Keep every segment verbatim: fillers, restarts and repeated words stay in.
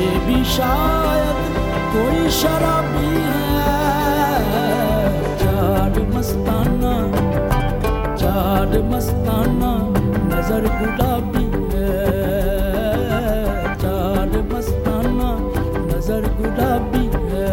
ये भी शायद कोई शराबी है। चार मस्ताना चार मस्ताना नजर गुलाबी है। चार मस्ताना नजर गुलाबी है।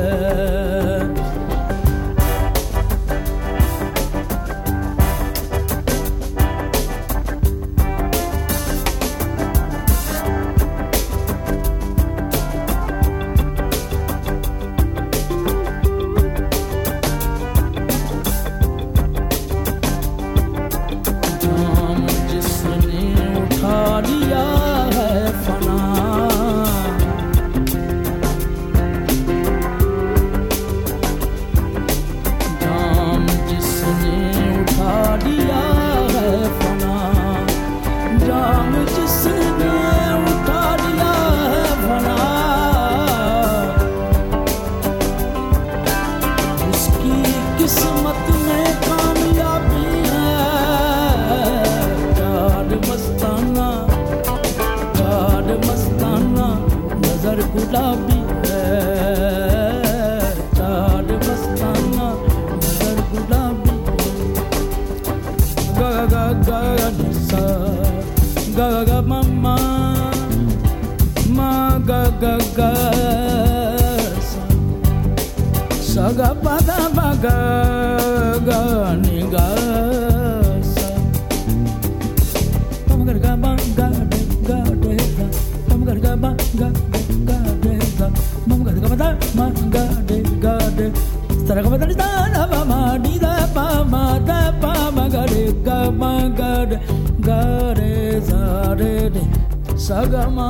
किस्मत में कामयाबी है। चार मस्ताना चार मस्ताना नजर गुलाबी है। चार मस्ताना नजर गुलाबी गा गा गा सा गा गा मम्मा मा गा गा गा saga pada baga ga ni ga sa pam gar ga ba ga de ga de ga pam gar ga ba ga ga de ga pam gar ga ba da ma ga de ga de sara ga ba da da na ba ma ni da pa ma da pa ma ga de ga ma ga de ga re za re de saga ma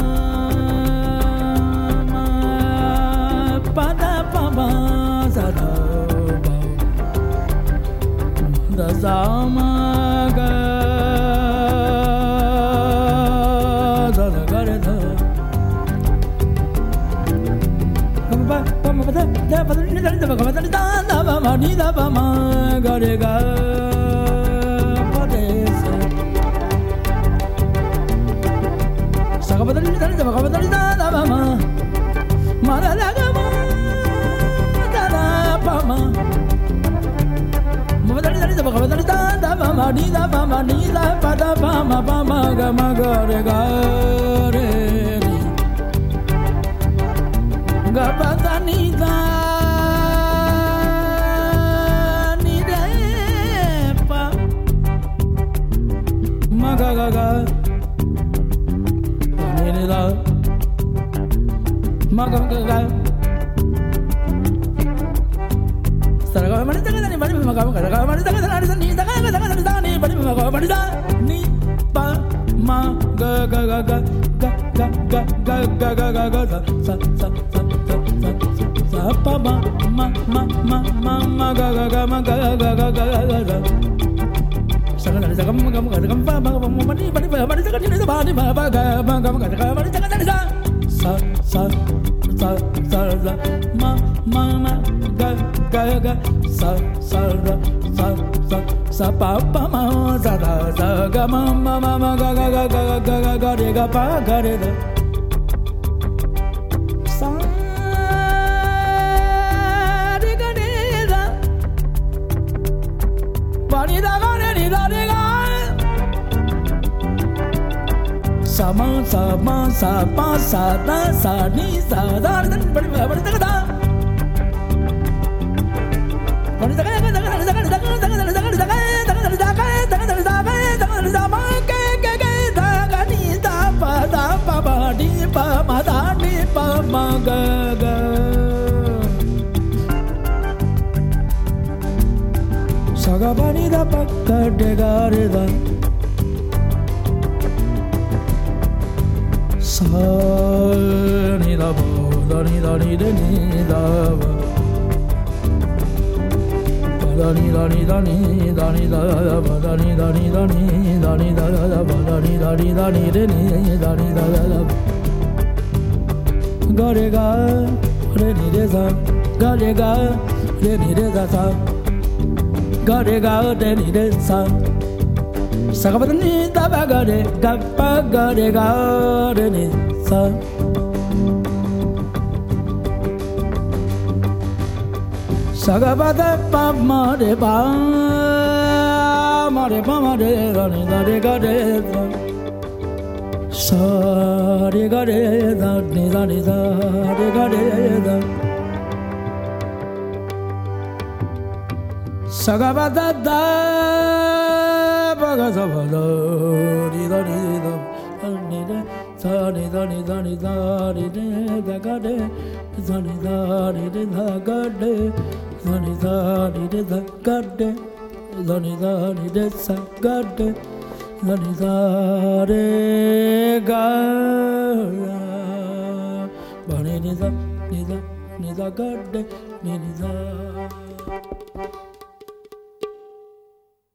pada pama zada da zamaga zada gare da pama pama pada da pada ni da da pama da da da pama ni da pama gare ga pade se saga pada ni da da pama da da da pama mara la ga Ba da da da ba ma ni da ba ma ni da pa da ba ma ba ma ga ma ga re ga re ni ga ba da ni da ni da pa ma ga ga ga ni ni da ma ga ga ga Saraga mani daga ni bani ma ga ga ga mani daga ni ni daga ga daga ni daga ni bani ma ga bani da ni pa ma ga ga ga ga ga ga ga ga ga ga ga ga sa sa sa sa sa pa ma ma ma ma ma ma ga ga ga ma ga ga ga ga ga ga Saraga ni daga ma ga ma ga pa ma ma ma ni bani ma bani daga ni da bani ma ba ga ma ga ma ga ga bani daga ni sa sa sa sa sa sa ma ma ma ga ga ga sa sa ra sa sa sa pa pa ma sa da sa ga ma ma ma ma ga ga ga ga ga ga ga re ga pa ga re da sa re ga re da pa ni da ga re ni da re ga sa ma sa ma sa pa sa da sa ni sa da da pa ni pa ni da da Saga bani da pakka de ga re da sa ni da ba da ni da ni de ni da ba da ni da ni da ni da ni da ba da ni da ni da ni da ni da ba da ni da ni da ni de ni da ni da da ga re ga re ni de sa ga re ga re ni de sa sa ga re ga re ni de sa sa ga ba ni da ba ga re ga pa ga re ga re ni sa Sagabada pa ma de pa ma de pa ma de da ni da de ga de da sa de ga de da ni da ni da de ga de da Sagabada da ba ga sa ba da ni da ni da ni da sa ni da ni da ni da ni de da ga de sa ni da ni de da ga de Zani zani de da gade, zani zani de sa gade, zani zani ga, bani ni za ni za ni za gade ni ni za.